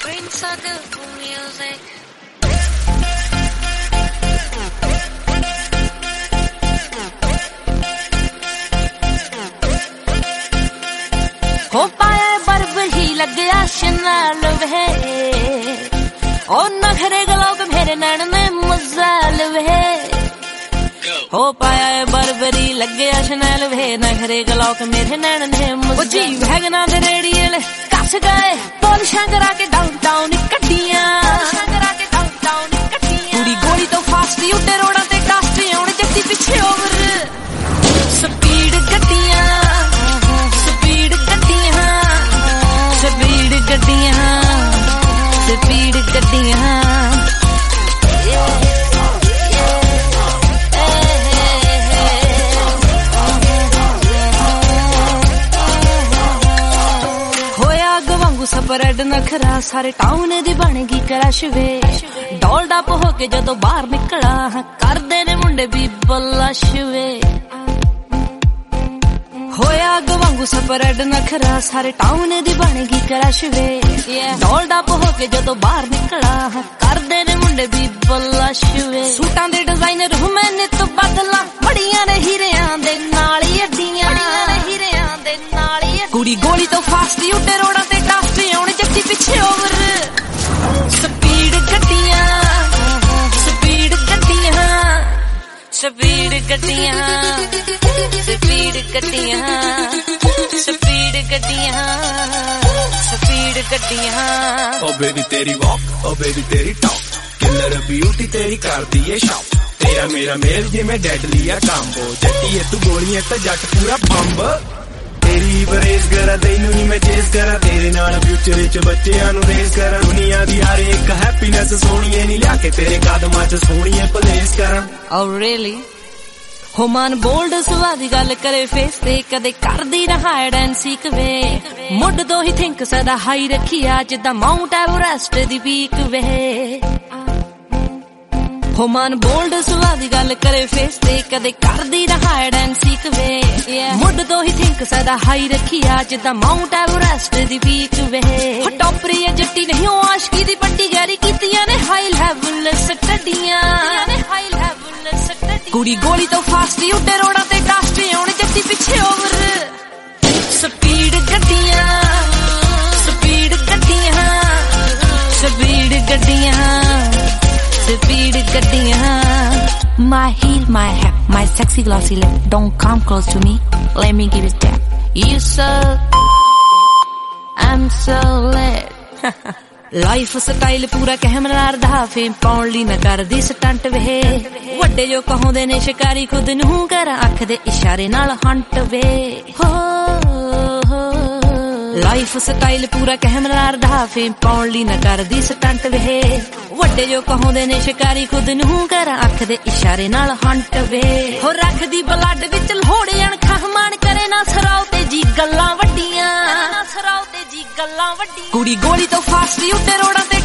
Prince of the music. हो पाया बर्फ ही लग गया शनाल वे ओ नखरे गलों मेरे नैन ने मजाल वे हो पाया बर्बरी लग गया शनाल वे नखरे गलों मेरे नैन ने मजाल जी भगना दे रेडियल कस गए पॉलिशां करा के डाउनटाउन कट्टियां पूरी गोली तो फास्ट ही उड़े रोडां ते कास्ट आउण जट्टी पिछे ओवर स्पीड गड्डियां स्पीड गड्डियां स्पीड गड्डियां होया गवांगू स्प्रेड नखरा सारे टाउन दी बन गई क्रश वे डोल डप हो के जदों बाहर निकला करदे ने मुंडे भी बलश वे होया गवांगू स्प्रेड नखरा सारे टाउन दी बन गई क्रश वे डोल डप हो के जदों बाहर निकला करदे ने मुंडे भी बलश वे सूटां दे डिजाइनर हूं मैं नित बदला बड़ियां ने हीरियां दे नाल ही अड्डियां कुड़ी गोली तो फास्ट ही उड़े रोडां ते कास्ट आउण जट्टी पिछे ओवर स्पीड गड्डियां स्पीड गड्डियां स्पीड गड्डियां स्पीड गड्डियां स्पीड गड्डियां स्पीड गड्डियां ओ बेबी तेरी वॉक ओ बेबी तेरी टॉक किलर ब्यूटी तेरी करदी है शॉप तेरा मेरा मेल जिवें डेडली है कांबो जट्टी है तू गोलियां ते जट पूरा बंब तेरी बरेस करा तैनू ही मैं चेस करा तेरे नाल फ्यूचर विच बच्चियां नू रेस करा दुनिया दी हर एक हैप्पीनेस सोहणीए नी लिया के तेरे कदमां च सोहणीए प्लेस करा Oh really हो मन बोल्ड सुवा दी गल करे फेस ते कदे करदी ना हाइड एंड सीक वे मुड तो ही थिंक सदा हाई रखी आज दा माउंट एवरेस्ट दी पीक वे हो मन बोल्ड सुवा दी गल करे फेस ते कदे करदी ना हाइड एंड सीक वे मुड तो ही थिंक सदा हाई रखी आज दा माउंट एवरेस्ट दी पीक वे हो टॉपरी जट्टी नहीं हो आशिकी दी बड्डी गैरी कीतियां ने हाई लेवल स्टडीयां कुड़ी गोली तो फास्ट ही उड़े रोडां ते कास्ट आउण जट्टी पिछे ओवर स्पीड गड्डियां स्पीड गड्डियां स्पीड गड्डियां स्पीड गड्डियां My heel, my hat, my sexy glossy lip. Don't come close to me, let me give it that. You suck, I'm so lit. Lifestyle पूरा camera दा fame पाउण ली न करदी स्टंट वे वड्डे जो कहोंदे ने शिकारी खुद नूं कर अख दे इशारे नाल हंट वे हो लाइफ स्टाइल पूरा कैमरा दा फेम पाउण ली न करदी स्टंट वे वड्डे जो कहोंदे ने शिकारी खुद नूं कर अख दे इशारे नाल हंट वे हो रखदी ब्लड विच लोहड़े अणखां मान करे ना सराव ते जी गल्लां वड्डियां कुड़ी गोली तो फास्ट ही उड़े रोडां ते